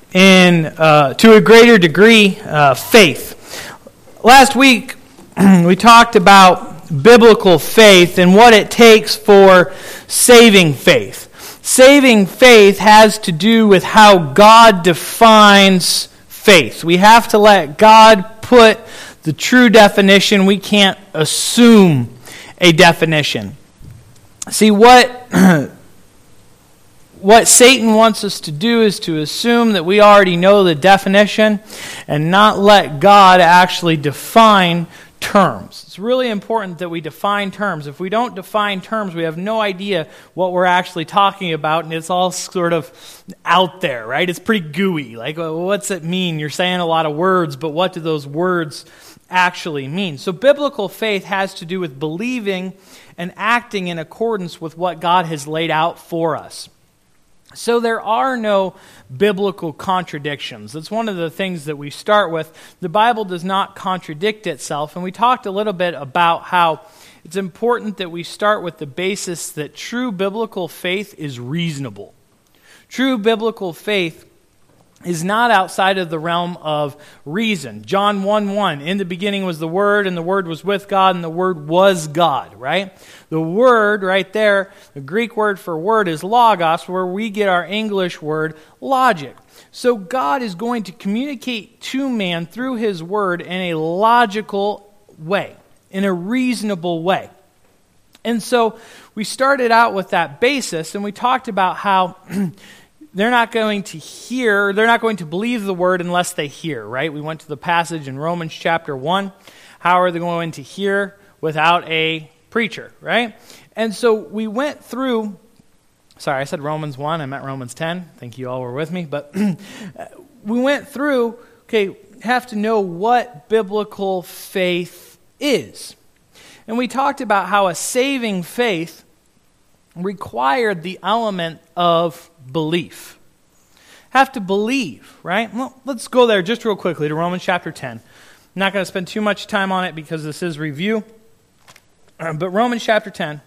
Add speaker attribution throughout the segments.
Speaker 1: in, to a greater degree, faith. Last week, we talked about biblical faith and what it takes for saving faith. Saving faith has to do with how God defines faith. We have to let God put the true definition. We can't assume a definition. See, what Satan wants us to do is to assume that we already know the definition and not let God actually define terms. It's really important that we define terms. If we don't define terms, we have no idea what we're actually talking about, and it's all sort of out there, right? It's pretty gooey. Like, well, what's it mean? You're saying a lot of words, but what do those words actually mean? So biblical faith has to do with believing and acting in accordance with what God has laid out for us. So there are no biblical contradictions. That's one of the things that we start with. The Bible does not contradict itself, and we talked a little bit about how it's important that we start with the basis that true biblical faith is reasonable. True biblical faith is not outside of the realm of reason. John 1:1, in the beginning was the Word, and the Word was with God, and the Word was God, right? The word right there, the Greek word for word is logos, where we get our English word logic. So God is going to communicate to man through His Word in a logical way, in a reasonable way. And so we started out with that basis, and we talked about how they're not going to believe the Word unless they hear, right? We went to the passage in Romans chapter 1. How are they going to hear without a preacher, right? And so we went through, sorry, I said Romans 1, I meant Romans 10. I think you all were with me. But we went through, have to know what biblical faith is. And we talked about how a saving faith required the element of belief. Have to believe, right? Well, let's go there just real quickly to Romans chapter 10. I'm not going to spend too much time on it because this is review. But Romans chapter 10.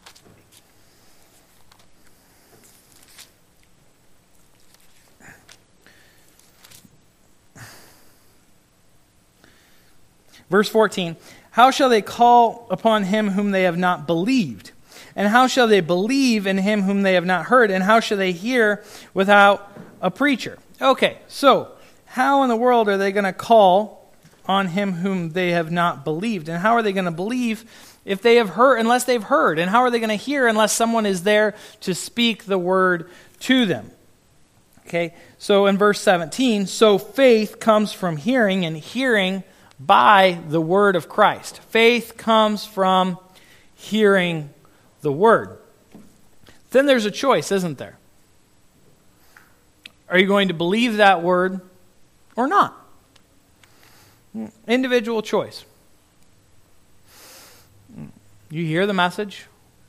Speaker 1: Verse 14. How shall they call upon him whom they have not believed? And how shall they believe in him whom they have not heard? And how shall they hear without a preacher? Okay, so how in the world are they going to call on him whom they have not believed? And how are they going to believe if they have heard, unless they've heard? And how are they going to hear unless someone is there to speak the word to them? Okay, so in verse 17, so faith comes from hearing, and hearing by the word of Christ. Faith comes from hearing the word. Then there's a choice, isn't there? Are you going to believe that word or not? Individual choice. You hear the message,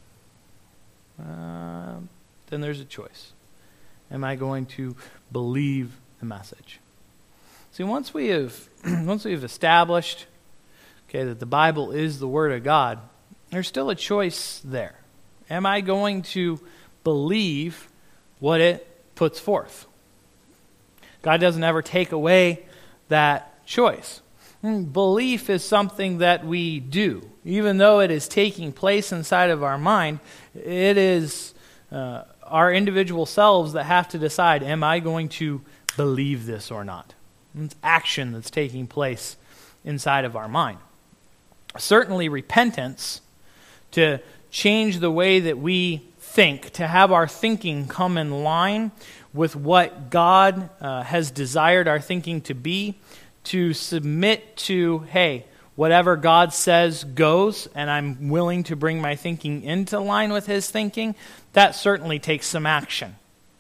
Speaker 1: then there's a choice. Am I going to believe the message? See, once we have established, that the Bible is the Word of God, there's still a choice there. Am I going to believe what it puts forth? God doesn't ever take away that choice. Belief is something that we do. Even though it is taking place inside of our mind, it is our individual selves that have to decide, am I going to believe this or not? It's action that's taking place inside of our mind. Certainly repentance, to change the way that we think, to have our thinking come in line with what God has desired our thinking to be, to submit to, hey, whatever God says goes, and I'm willing to bring my thinking into line with His thinking, that certainly takes some action.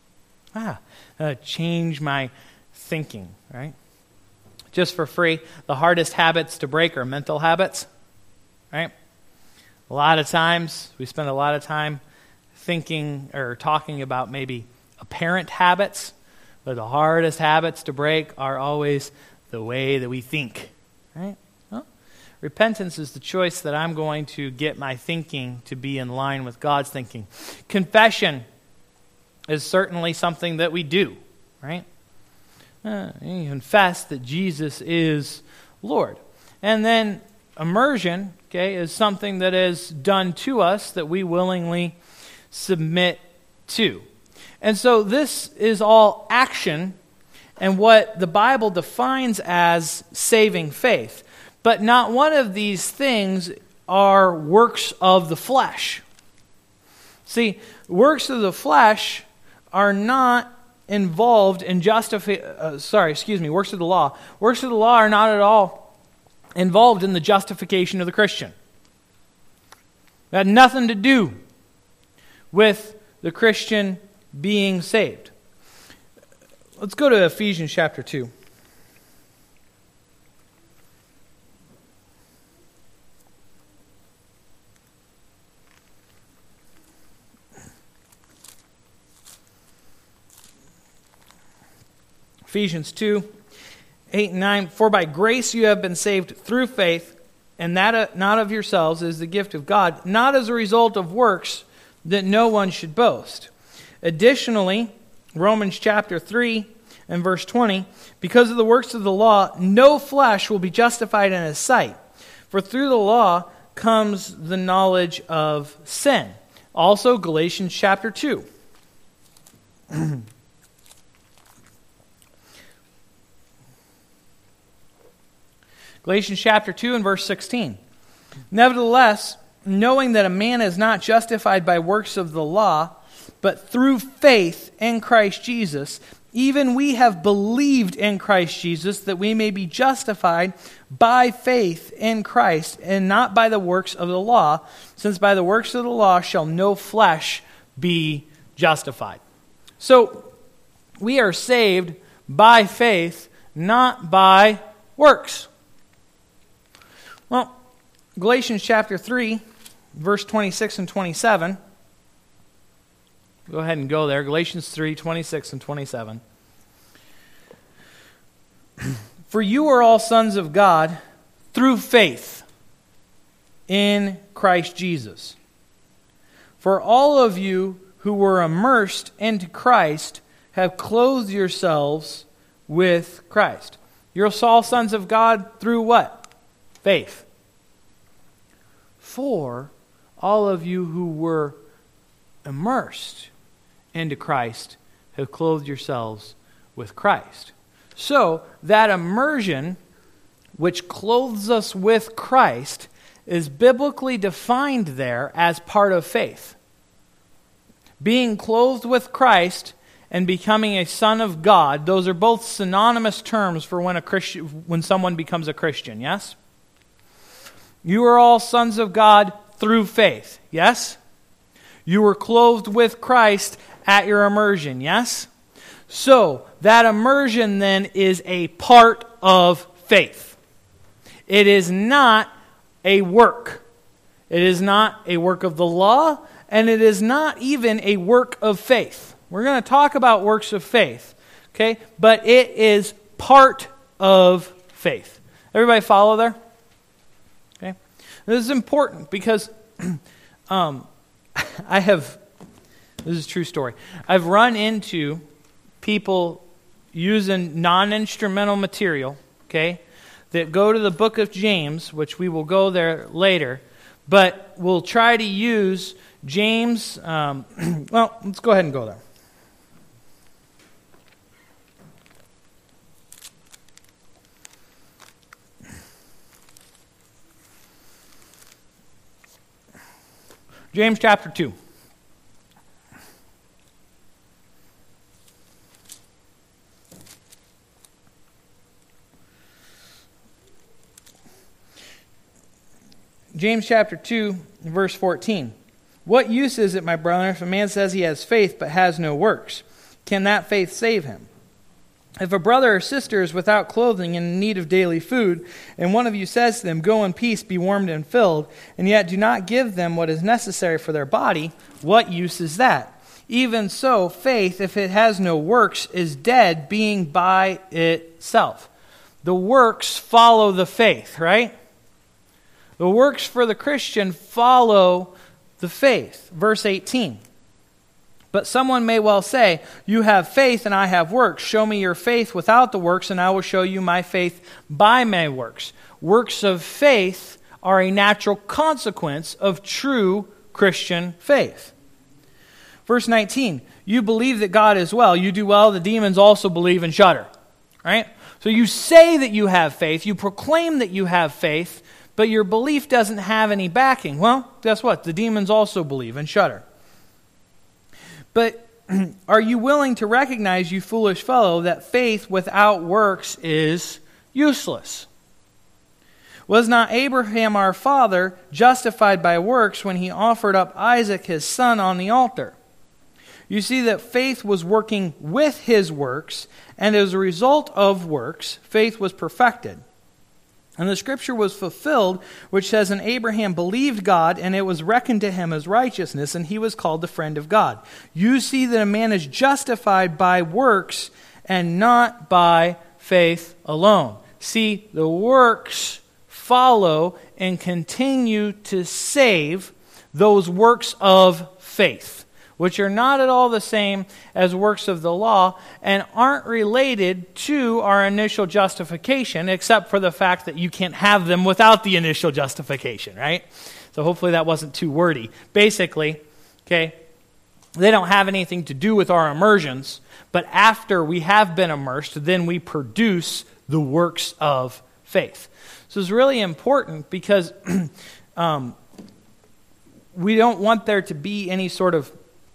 Speaker 1: Change my thinking, right? Just for free, the hardest habits to break are mental habits, right? A lot of times, we spend a lot of time thinking or talking about maybe apparent habits, but the hardest habits to break are always the way that we think, right? Well, repentance is the choice that I'm going to get my thinking to be in line with God's thinking. Confession is certainly something that we do, right? You confess that Jesus is Lord. And then immersion, okay, is something that is done to us that we willingly submit to. And so this is all action and what the Bible defines as saving faith. But not one of these things are works of the flesh. See, works of the flesh are not involved in works of the law. Works of the law are not at all involved in the justification of the Christian. It had nothing to do with the Christian being saved. Let's go to Ephesians chapter 2. Ephesians 2, 8 and 9. For by grace you have been saved through faith, and that not of yourselves is the gift of God, not as a result of works, that no one should boast. Additionally, Romans chapter 3 and verse 20, because of the works of the law, no flesh will be justified in his sight. For through the law comes the knowledge of sin. Also, Galatians chapter 2. Galatians chapter 2 and verse 16. Nevertheless, knowing that a man is not justified by works of the law, but through faith in Christ Jesus, even we have believed in Christ Jesus that we may be justified by faith in Christ and not by the works of the law, since by the works of the law shall no flesh be justified. So, we are saved by faith, not by works. Well, Galatians chapter 3, verse 26 and 27. Go ahead and go there. Galatians 3, 26 and 27. For you are all sons of God through faith in Christ Jesus. For all of you who were immersed into Christ have clothed yourselves with Christ. You're all sons of God through what? Faith. For all of you who were immersed into Christ have clothed yourselves with Christ. So, that immersion, which clothes us with Christ, is biblically defined there as part of faith. Being clothed with Christ and becoming a son of God, those are both synonymous terms for when someone becomes a Christian, yes? You are all sons of God through faith, yes? You were clothed with Christ at your immersion, yes? So, that immersion then is a part of faith. It is not a work. It is not a work of the law, and it is not even a work of faith. We're going to talk about works of faith, okay? But it is part of faith. Everybody follow there? Okay? This is important because this is a true story. I've run into people using non-instrumental material, okay, that go to the book of James, which we will go there later, but we'll try to use James, well, let's go ahead and go there. James chapter 2. James chapter 2, verse 14. What use is it, my brother, if a man says he has faith but has no works? Can that faith save him? If a brother or sister is without clothing and in need of daily food, and one of you says to them, go in peace, be warmed and filled, and yet do not give them what is necessary for their body, what use is that? Even so, faith, if it has no works, is dead, being by itself. The works follow the faith, right? The works for the Christian follow the faith. Verse 18. But someone may well say, you have faith and I have works. Show me your faith without the works, and I will show you my faith by my works. Works of faith are a natural consequence of true Christian faith. Verse 19, you believe that God is well. You do well. The demons also believe and shudder. Right? So you say that you have faith. You proclaim that you have faith, but your belief doesn't have any backing. Well, guess what? The demons also believe and shudder. But are you willing to recognize, you foolish fellow, that faith without works is useless? Was not Abraham our father justified by works when he offered up Isaac his son on the altar? You see that faith was working with his works, and as a result of works, faith was perfected. And the scripture was fulfilled, which says, and Abraham believed God, and it was reckoned to him as righteousness, and he was called the friend of God. You see that a man is justified by works and not by faith alone. See, the works follow and continue to save those works of faith, which are not at all the same as works of the law and aren't related to our initial justification, except for the fact that you can't have them without the initial justification, right? So hopefully that wasn't too wordy. Basically, okay, they don't have anything to do with our immersions, but after we have been immersed, then we produce the works of faith. So it's really important because we don't want there to be any sort of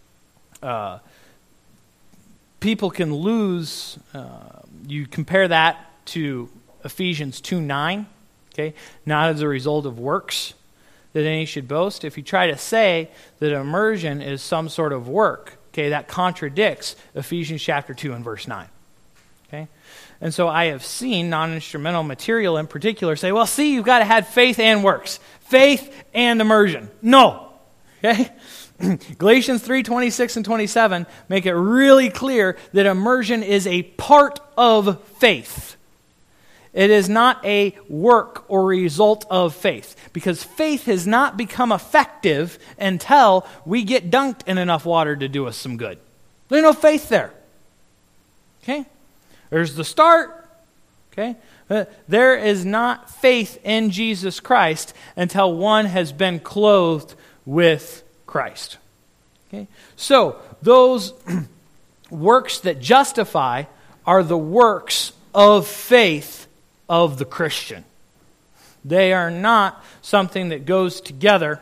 Speaker 1: people can lose. You compare that to Ephesians 2:9, okay? Not as a result of works that any should boast. If you try to say that immersion is some sort of work, okay, that contradicts Ephesians chapter 2 and verse 9. Okay? And so I have seen non-instrumental material in particular say, well, see, you've got to have faith and works. Faith and immersion. No. Okay? Galatians 3:26 and 27 make it really clear that immersion is a part of faith. It is not a work or result of faith, because faith has not become effective until we get dunked in enough water to do us some good. There's no faith there. Okay? There's the start. Okay? There is not faith in Jesus Christ until one has been clothed with Christ. Okay? So, those works that justify are the works of faith of the Christian. They are not something that goes together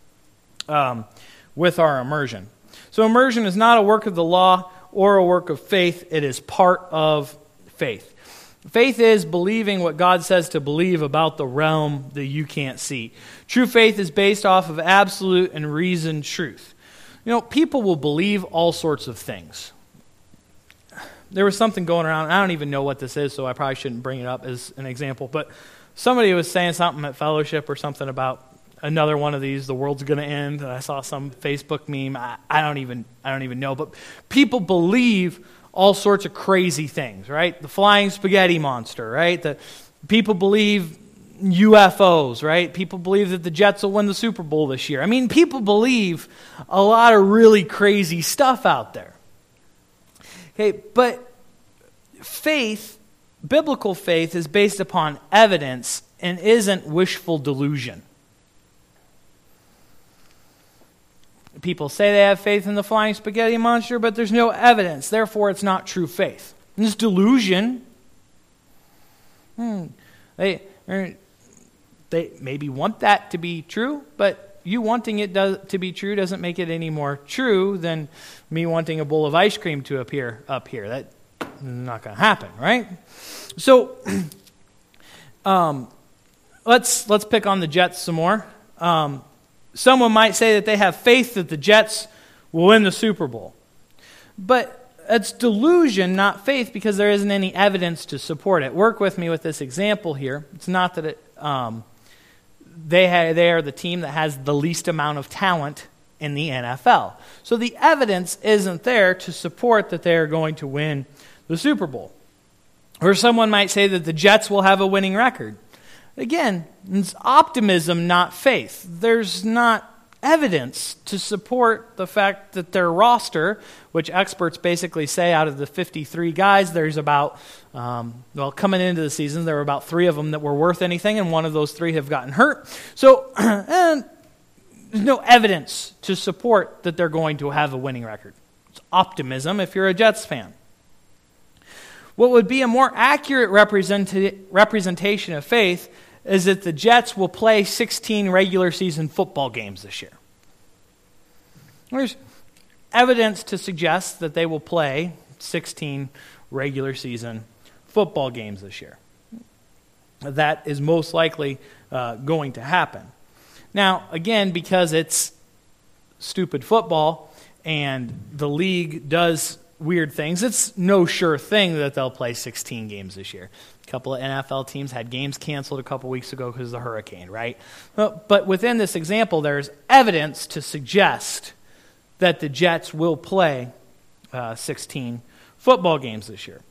Speaker 1: with our immersion. So immersion is not a work of the law or a work of faith. It is part of faith. Faith is believing what God says to believe about the realm that you can't see. True faith is based off of absolute and reasoned truth. You know, people will believe all sorts of things. There was something going around, I don't even know what this is, so I probably shouldn't bring it up as an example, but somebody was saying something at fellowship or something about another one of these, the world's going to end, and I saw some Facebook meme, I don't even know, but people believe all sorts of crazy things, right? The flying spaghetti monster, right? The people believe UFOs, right? People believe that the Jets will win the Super Bowl this year. I mean, people believe a lot of really crazy stuff out there. Okay, but faith, biblical faith, is based upon evidence and isn't wishful delusion. People say they have faith in the flying spaghetti monster, but there's no evidence. Therefore, it's not true faith. And it's delusion. They maybe want that to be true, but you wanting it to be true doesn't make it any more true than me wanting a bowl of ice cream to appear up here. That's not going to happen, right? So, let's pick on the Jets some more. Someone might say that they have faith that the Jets will win the Super Bowl. But it's delusion, not faith, because there isn't any evidence to support it. Work with me with this example here. It's not that they are the team that has the least amount of talent in the NFL. So the evidence isn't there to support that they are going to win the Super Bowl. Or someone might say that the Jets will have a winning record. Again, it's optimism, not faith. There's not evidence to support the fact that their roster, which experts basically say out of the 53 guys, there's about, coming into the season, there were about 3 of them that were worth anything, and one of those 3 have gotten hurt. So, and there's no evidence to support that they're going to have a winning record. It's optimism if you're a Jets fan. What would be a more accurate representation of faith is that the Jets will play 16 regular season football games this year. There's evidence to suggest that they will play 16 regular season football games this year. That is most likely going to happen. Now, again, because it's stupid football and the league does weird things, it's no sure thing that they'll play 16 games this year. A couple of NFL teams had games canceled a couple weeks ago because of the hurricane, right? But within this example, there's evidence to suggest that the Jets will play 16 football games this year.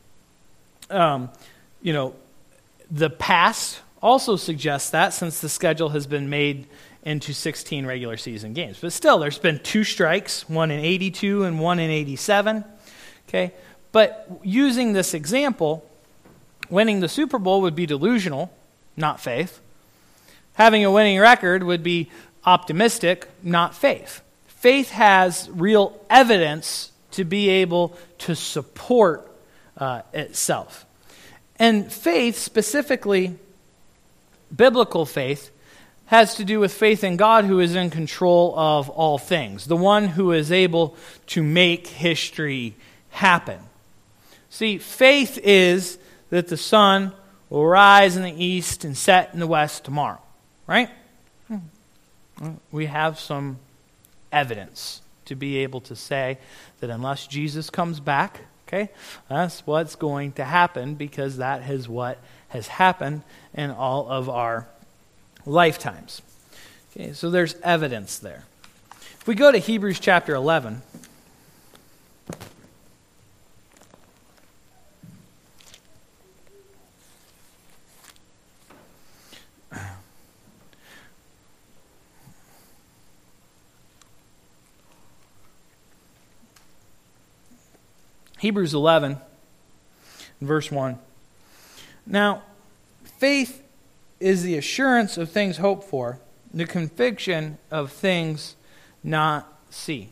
Speaker 1: The past also suggests that, since the schedule has been made into 16 regular season games. But still, there's been 2 strikes, one in 82 and one in 87. Okay? But using this example, winning the Super Bowl would be delusional, not faith. Having a winning record would be optimistic, not faith. Faith has real evidence to be able to support itself. And faith, specifically biblical faith, has to do with faith in God, who is in control of all things, the one who is able to make history happen. See, faith is that the sun will rise in the east and set in the west tomorrow, right? We have some evidence to be able to say that unless Jesus comes back, okay, that's what's going to happen, because that is what has happened in all of our lifetimes. Okay, so there's evidence there. If we go to Hebrews chapter 11, Hebrews 11, verse 1. Now, faith is the assurance of things hoped for, the conviction of things not seen.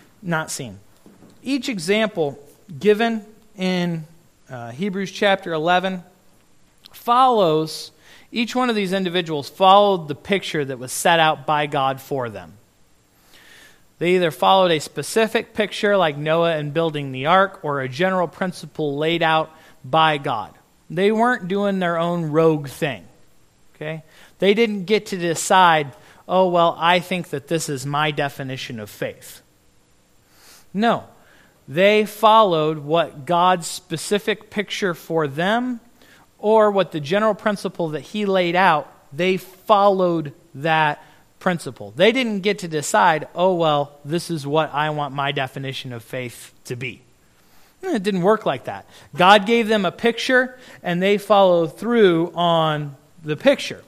Speaker 1: Each example given in Hebrews chapter 11 follows, each one of these individuals followed the picture that was set out by God for them. They either followed a specific picture like Noah and building the ark, or a general principle laid out by God. They weren't doing their own rogue thing. Okay? They didn't get to decide, oh, well, I think that this is my definition of faith. No. They followed what God's specific picture for them, or what the general principle that He laid out, they followed that principle. They didn't get to decide, oh, well, this is what I want my definition of faith to be. It didn't work like that. God gave them a picture, and they followed through on the picture.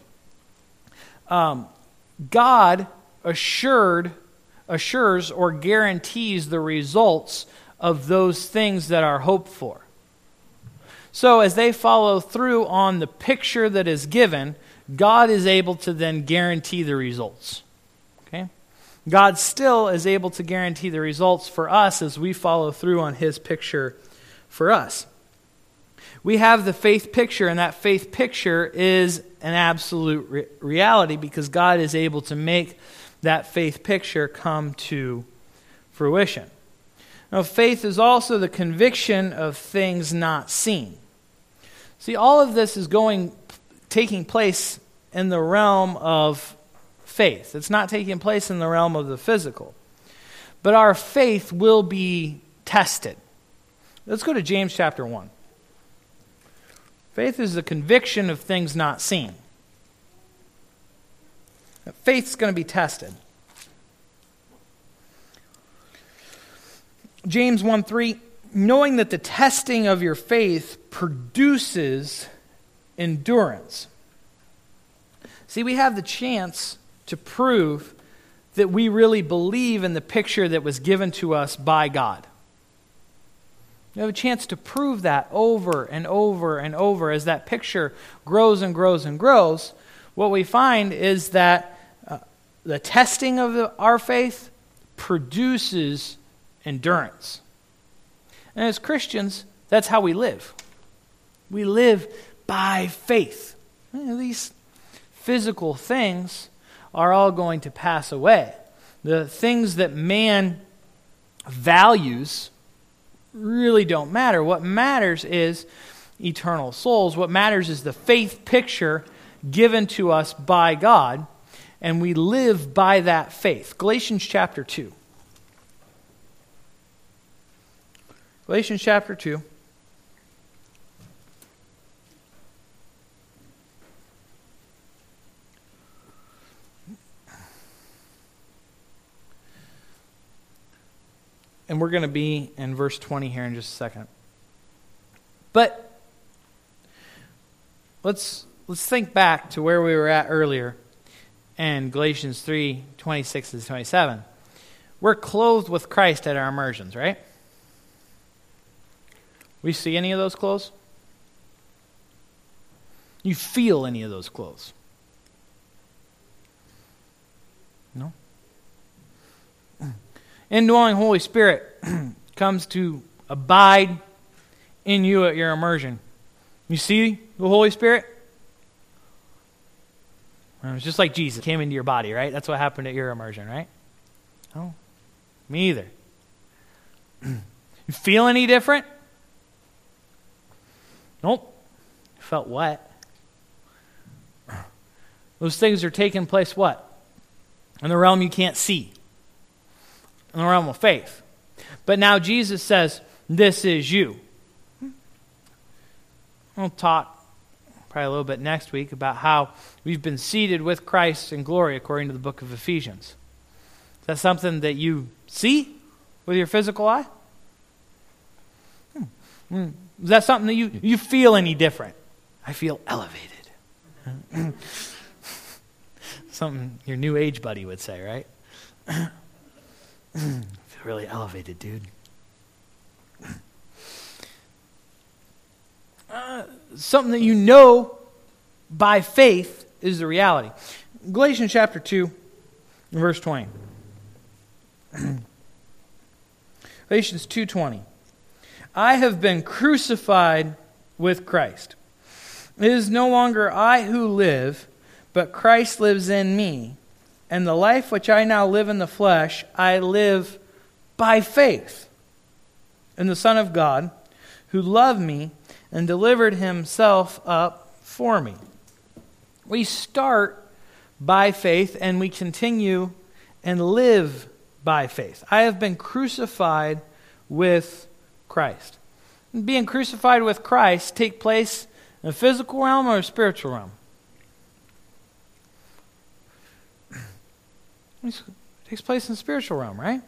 Speaker 1: God assures or guarantees the results of those things that are hoped for. So as they follow through on the picture that is given, God is able to then guarantee the results. Okay? God still is able to guarantee the results for us as we follow through on His picture for us. We have the faith picture, and that faith picture is an absolute reality, because God is able to make that faith picture come to fruition. Now, faith is also the conviction of things not seen. See, all of this is taking place in the realm of faith. It's not taking place in the realm of the physical. But our faith will be tested. Let's go to James chapter 1. Faith is the conviction of things not seen. Faith's going to be tested. James 1:3, knowing that the testing of your faith produces endurance. See, we have the chance to prove that we really believe in the picture that was given to us by God. You have a chance to prove that over and over and over as that picture grows and grows and grows. What we find is that the testing of our faith produces endurance. And as Christians, that's how we live. We live by faith. These physical things are all going to pass away. The things that man values really don't matter. What matters is eternal souls. What matters is the faith picture given to us by God, and we live by that faith. Galatians chapter 2. Galatians chapter 2. And we're going to be in verse 20 here in just a second. But let's think back to where we were at earlier in Galatians 3, 26 to 27. We're clothed with Christ at our immersions, right? We see any of those clothes? You feel any of those clothes? No? Indwelling Holy Spirit comes to abide in you at your immersion. You see the Holy Spirit? It's just like Jesus came into your body, right? That's what happened at your immersion, right? Oh, me either. You feel any different? Nope. Felt wet. Those things are taking place what? In the realm you can't see. In the realm of faith. But now Jesus says, this is you. We'll talk probably a little bit next week about how we've been seated with Christ in glory according to the book of Ephesians. Is that something that you see with your physical eye? Is that something that you feel any different? I feel elevated. Something your new age buddy would say, right? Feel really elevated, dude. Something that you know by faith is the reality. Galatians chapter 2, verse 20. Galatians 2:20. I have been crucified with Christ. It is no longer I who live, but Christ lives in me. And the life which I now live in the flesh, I live by faith in the Son of God, who loved me and delivered himself up for me. We start by faith and we continue and live by faith. I have been crucified with Christ. Being crucified with Christ take place in a physical realm or a spiritual realm? It takes place in the spiritual realm, right?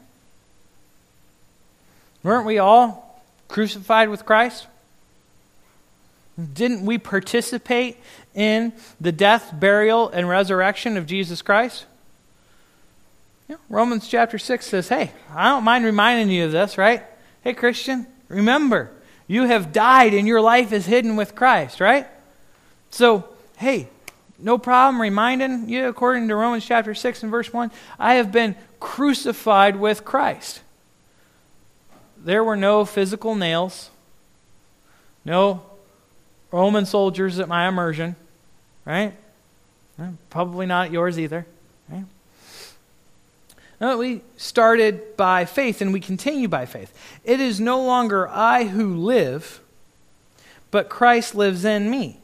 Speaker 1: Weren't we all crucified with Christ? Didn't we participate in the death, burial, and resurrection of Jesus Christ? Yeah, Romans chapter 6 says, hey, I don't mind reminding you of this, right? Hey, Christian, remember, you have died and your life is hidden with Christ, right? So, hey, no problem reminding you, according to Romans chapter 6 and verse 1, I have been crucified with Christ. There were no physical nails, no Roman soldiers at my immersion, right? Probably not yours either, right? No, we started by faith and we continue by faith. It is no longer I who live, but Christ lives in me.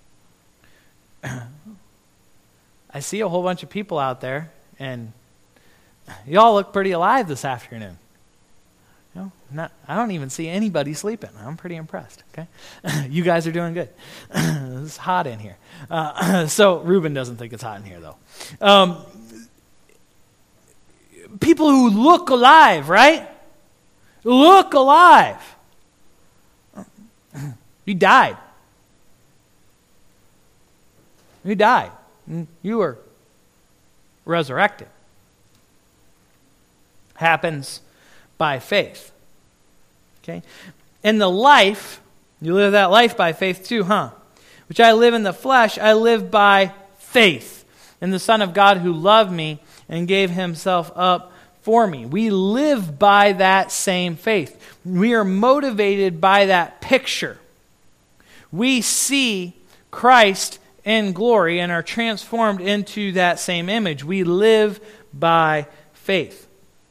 Speaker 1: I see a whole bunch of people out there, and y'all look pretty alive this afternoon. You know, I don't even see anybody sleeping. I'm pretty impressed. Okay, you guys are doing good. It's hot in here. So Reuben doesn't think it's hot in here, though. People who look alive, right? Look alive. You died. You died. You were resurrected. happens by faith. Okay? In the life, you live that life by faith too, huh? Which I live in the flesh, I live by faith in the Son of God who loved me and gave himself up for me. We live by that same faith. We are motivated by that picture. We see Christ in glory and are transformed into that same image. We live by faith.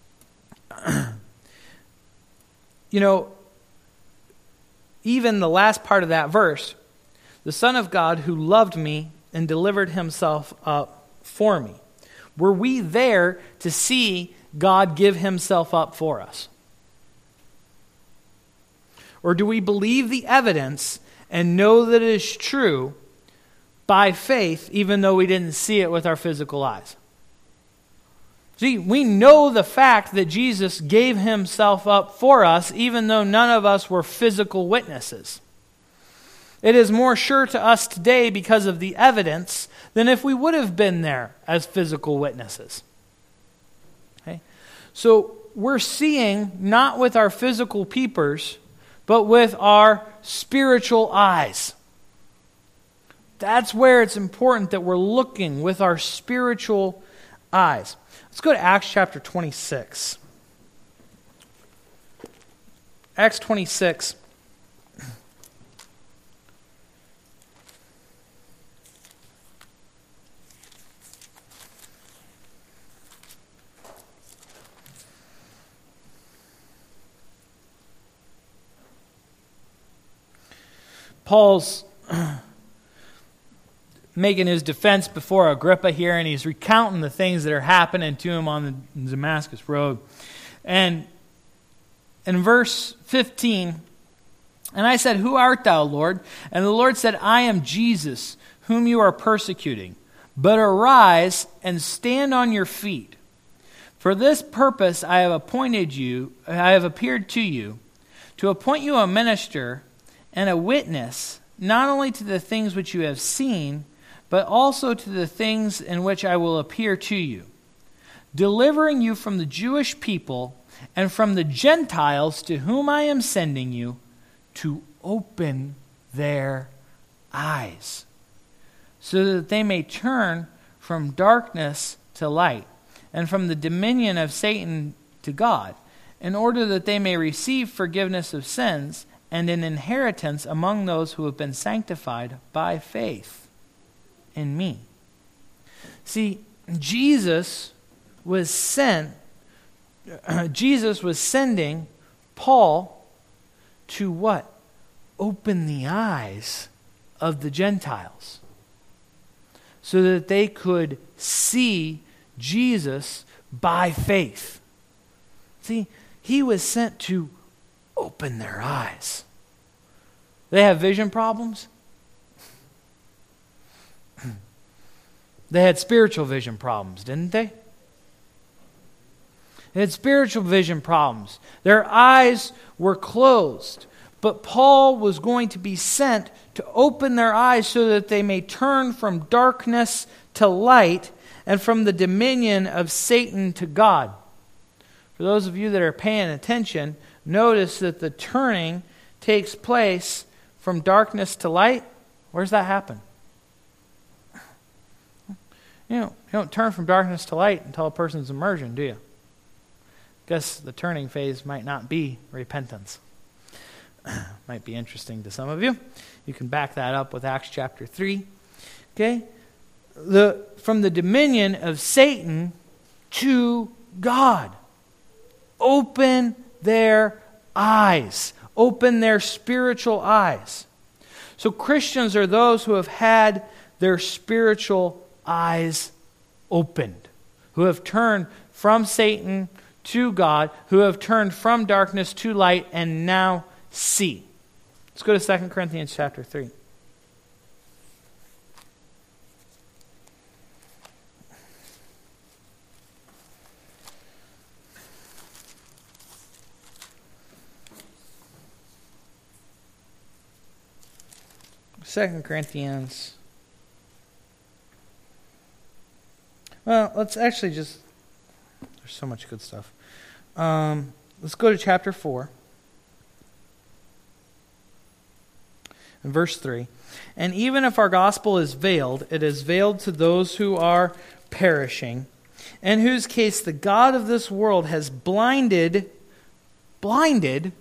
Speaker 1: Even the last part of that verse, the Son of God who loved me and delivered himself up for me. Were we there to see God give himself up for us? Or do we believe the evidence and know that it is true by faith, even though we didn't see it with our physical eyes? See, we know the fact that Jesus gave himself up for us, even though none of us were physical witnesses. It is more sure to us today because of the evidence than if we would have been there as physical witnesses. Okay? So we're seeing not with our physical peepers, but with our spiritual eyes. That's where it's important that we're looking with our spiritual eyes. Let's go to Acts chapter 26. Acts 26. Paul's making his defense before Agrippa here, and he's recounting the things that are happening to him on the Damascus road. And in verse 15, and I said, "Who art thou, Lord?" And the Lord said, "I am Jesus, whom you are persecuting. But arise and stand on your feet. For this purpose I have appointed you, I have appeared to you, to appoint you a minister and a witness, not only to the things which you have seen, but also to the things in which I will appear to you, delivering you from the Jewish people and from the Gentiles to whom I am sending you, to open their eyes, so that they may turn from darkness to light, and from the dominion of Satan to God, in order that they may receive forgiveness of sins and an inheritance among those who have been sanctified by faith in me." See, Jesus was sending Paul to what? Open the eyes of the Gentiles, so that they could see Jesus by faith. See, he was sent to open their eyes. They have vision problems. They had spiritual vision problems, didn't they? They had spiritual vision problems. Their eyes were closed. But Paul was going to be sent to open their eyes so that they may turn from darkness to light and from the dominion of Satan to God. For those of you that are paying attention, notice that the turning takes place from darkness to light. Where's that happen? You don't turn from darkness to light until a person's immersion, do you? Guess the turning phase might not be repentance. Might be interesting to some of you. You can back that up with Acts chapter 3. Okay? From the dominion of Satan to God. Open their eyes. Open their spiritual eyes. So Christians are those who have had their spiritual eyes opened, who have turned from Satan to God, who have turned from darkness to light and now see. Let's go to 2 Corinthians chapter 3. Second Corinthians. Well, let's actually just... There's so much good stuff. let's go to chapter 4. In verse 3. And even if our gospel is veiled, it is veiled to those who are perishing, in whose case the God of this world has blinded the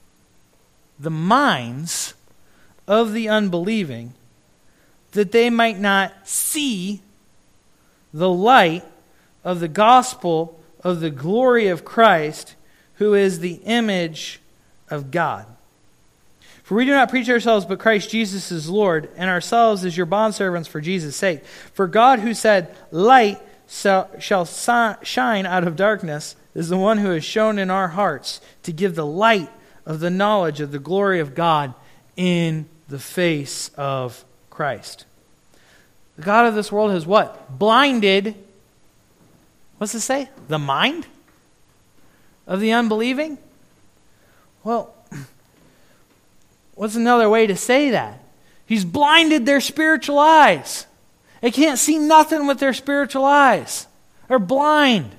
Speaker 1: minds of the unbelieving, that they might not see the light of the gospel of the glory of Christ, who is the image of God. For we do not preach ourselves, but Christ Jesus is Lord, and ourselves as your bondservants for Jesus' sake. For God, who said, light shall shine out of darkness, is the one who has shone in our hearts to give the light of the knowledge of the glory of God in the face of Christ. The God of this world has what? Blinded, what's it say? The mind of the unbelieving? Well, what's another way to say that? He's blinded their spiritual eyes. They can't see nothing with their spiritual eyes. They're blind.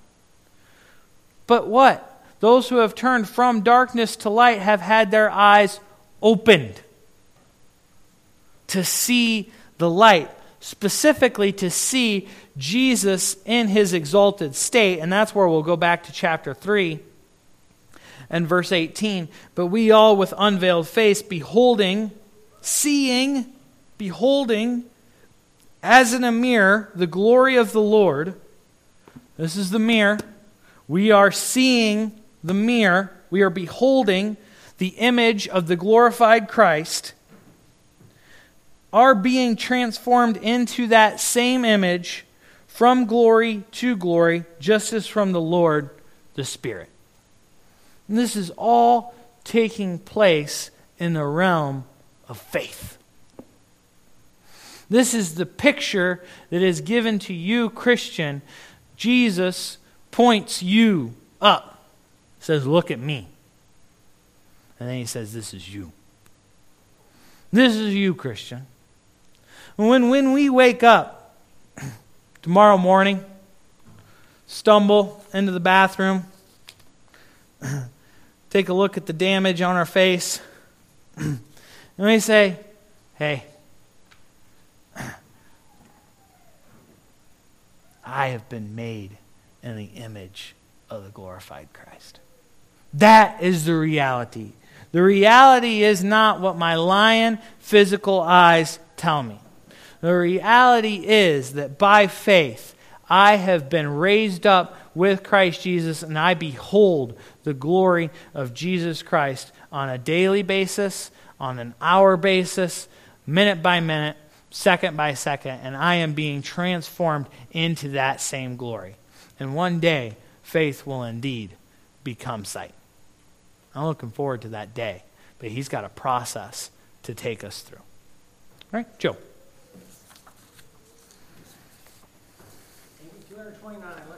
Speaker 1: But what? Those who have turned from darkness to light have had their eyes opened to see the light, specifically to see Jesus in his exalted state. And that's where we'll go back to chapter 3 and verse 18. But we all with unveiled face, beholding, as in a mirror, the glory of the Lord. This is the mirror. We are seeing the mirror. We are beholding the image of the glorified Christ, are being transformed into that same image from glory to glory, just as from the Lord, the Spirit. And this is all taking place in the realm of faith. This is the picture that is given to you, Christian. Jesus points you up. Says, look at me. And then he says, this is you. This is you, Christian. When we wake up tomorrow morning, stumble into the bathroom, take a look at the damage on our face, and we say, hey, I have been made in the image of the glorified Christ. That is the reality. The reality is not what my lying physical eyes tell me. The reality is that by faith, I have been raised up with Christ Jesus, and I behold the glory of Jesus Christ on a daily basis, on an hour basis, minute by minute, second by second, and I am being transformed into that same glory. And one day, faith will indeed become sight. I'm looking forward to that day, but he's got a process to take us through. All right, Joe.
Speaker 2: 229.